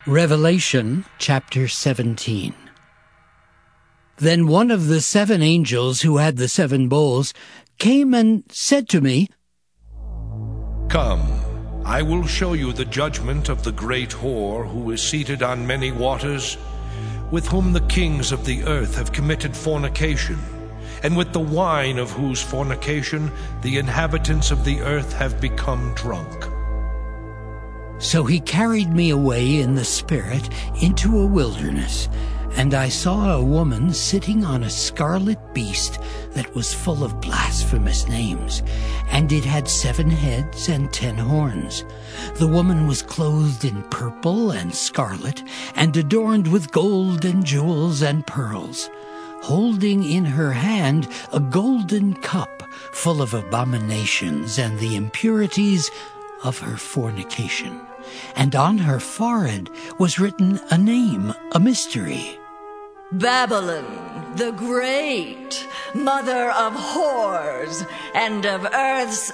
Revelation chapter 17. Then one of the 7 angels who had the 7 bowls came and said to me, "Come, I will show you the judgment of the great whore who is seated on many waters, with whom the kings of the earth have committed fornication, and with the wine of whose fornication the inhabitants of the earth have become drunk." So he carried me away in the Spirit into a wilderness, and I saw a woman sitting on a scarlet beast that was full of blasphemous names, and it had 7 heads and 10 horns. The woman was clothed in purple and scarlet, and adorned with gold and jewels and pearls, holding in her hand a golden cup full of abominations and the impurities of her fornication. And on her forehead was written a name, a mystery: Babylon the Great, mother of whores and of earth's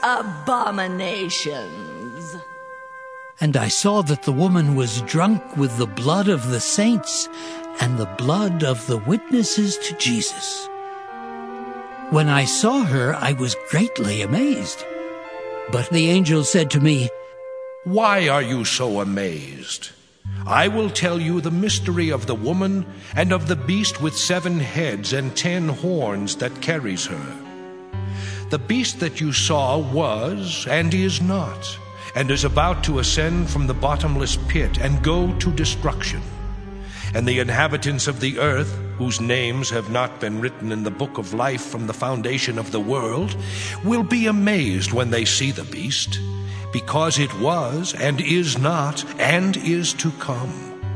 abominations. And I saw that the woman was drunk with the blood of the saints and the blood of the witnesses to Jesus. When I saw her, I was greatly amazed. But the angel said to me, "Why are you so amazed? I will tell you the mystery of the woman and of the beast with 7 heads and 10 horns that carries her. The beast that you saw was and is not, and is about to ascend from the bottomless pit and go to destruction. And the inhabitants of the earth, whose names have not been written in the book of life from the foundation of the world, will be amazed when they see the beast, because it was and is not and is to come.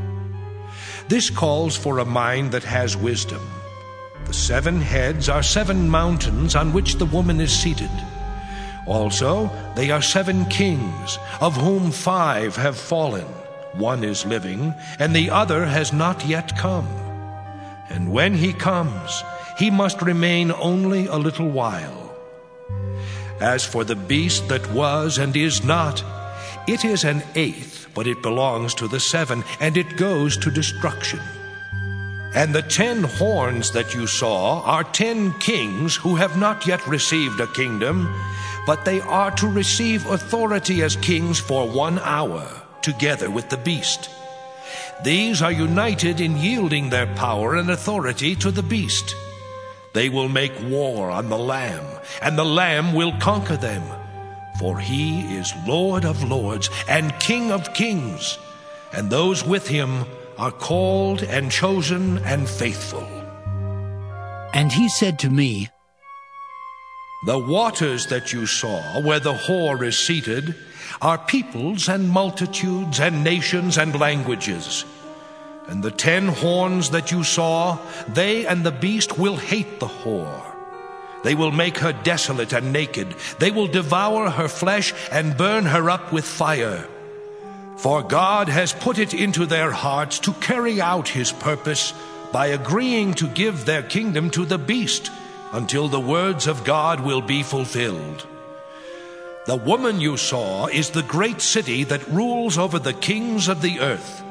This calls for a mind that has wisdom. The 7 heads are 7 mountains on which the woman is seated. Also, they are 7 kings, of whom 5 have fallen. 1 is living, and the other has not yet come. And when he comes, he must remain only a little while. As for the beast that was and is not, it is an 8th, but it belongs to the 7, and it goes to destruction. And the 10 horns that you saw are 10 kings who have not yet received a kingdom, but they are to receive authority as kings for 1 hour, together with the beast. These are united in yielding their power and authority to the beast. They will make war on the Lamb, and the Lamb will conquer them. For he is Lord of lords and King of kings, and those with him are called and chosen and faithful. And he said to me, "The waters that you saw where the whore is seated are peoples and multitudes and nations and languages. And the 10 horns that you saw, they and the beast will hate the whore. They will make her desolate and naked. They will devour her flesh and burn her up with fire. For God has put it into their hearts to carry out his purpose by agreeing to give their kingdom to the beast until the words of God will be fulfilled. The woman you saw is the great city that rules over the kings of the earth.